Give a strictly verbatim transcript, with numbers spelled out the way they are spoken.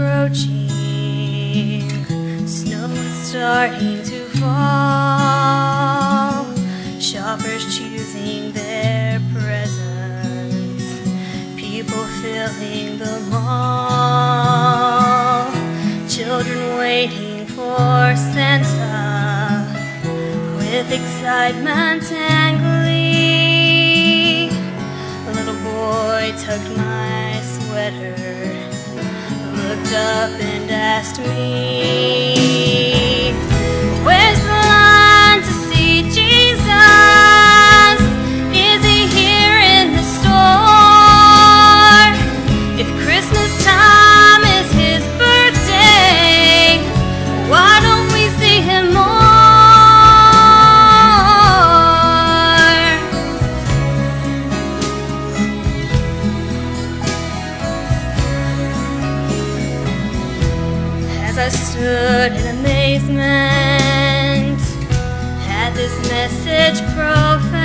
approaching, snow is starting to fall, shoppers choosing their presents, people filling the mall, children waiting for Santa with excitement and glee. A little boy tugged my sweater, looked up and asked me, "Where's the line to see Jesus? Is he here in the store? If Christmas time is his birthday, why don't we see him more?" As I stood in amazement at this message profound,